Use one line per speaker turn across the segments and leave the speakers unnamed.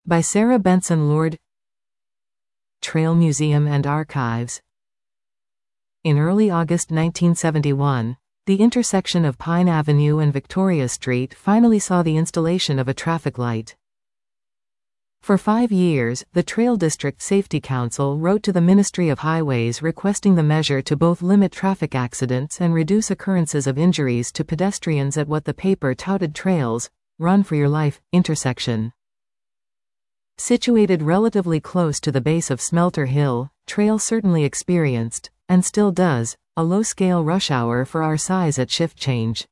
By Sarah Benson Lord. Trail Museum and Archives. In early August 1971, the intersection of Pine Avenue and Victoria Street finally saw the installation of a traffic light. For 5 years, the Trail District Safety Council wrote to the Ministry of Highways requesting the measure to both limit traffic accidents and reduce occurrences of injuries to pedestrians at what the paper touted Trail's Run for Your Life intersection. Situated relatively close to the base of Smelter Hill, Trail certainly experienced, and still does, a low-scale rush hour for our size at shift change.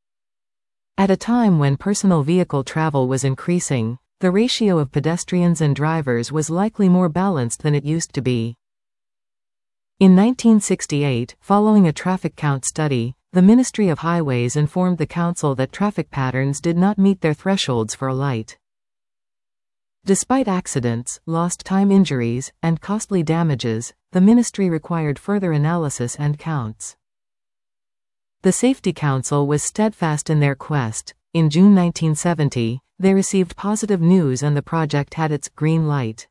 At a time when personal vehicle travel was increasing, the ratio of pedestrians and drivers was likely more balanced than it used to be. In 1968, following a traffic count study, the Ministry of Highways informed the Council that traffic patterns did not meet their thresholds for a light. Despite accidents, lost time injuries, and costly damages, the ministry required further analysis and counts. The Safety Council was steadfast in their quest. In June 1970, they received positive news and the project had its green light.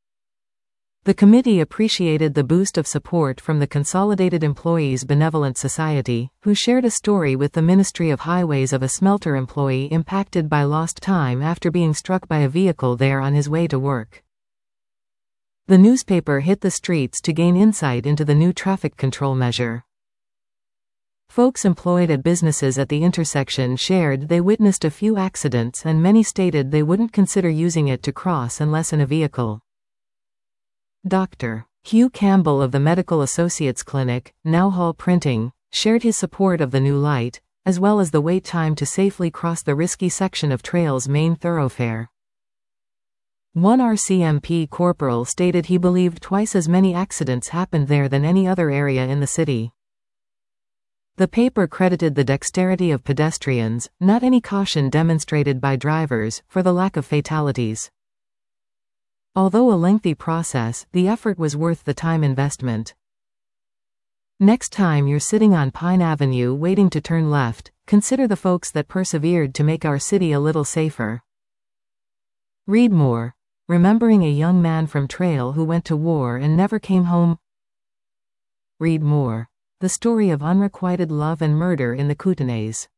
The committee appreciated the boost of support from the Consolidated Employees Benevolent Society, who shared a story with the Ministry of Highways of a smelter employee impacted by lost time after being struck by a vehicle there on his way to work. The newspaper hit the streets to gain insight into the new traffic control measure. Folks employed at businesses at the intersection shared they witnessed a few accidents and many stated they wouldn't consider using it to cross unless in a vehicle. Dr. Hugh Campbell of the Medical Associates Clinic, now Hall Printing, shared his support of the new light, as well as the wait time to safely cross the risky section of Trail's main thoroughfare. One RCMP corporal stated he believed twice as many accidents happened there than any other area in the city. The paper credited the dexterity of pedestrians, not any caution demonstrated by drivers, for the lack of fatalities. Although a lengthy process, the effort was worth the time investment. Next time you're sitting on Pine Avenue waiting to turn left, consider the folks that persevered to make our city a little safer. Read more. Remembering a young man from Trail who went to war and never came home. Read more. The story of unrequited love and murder in the Kootenays.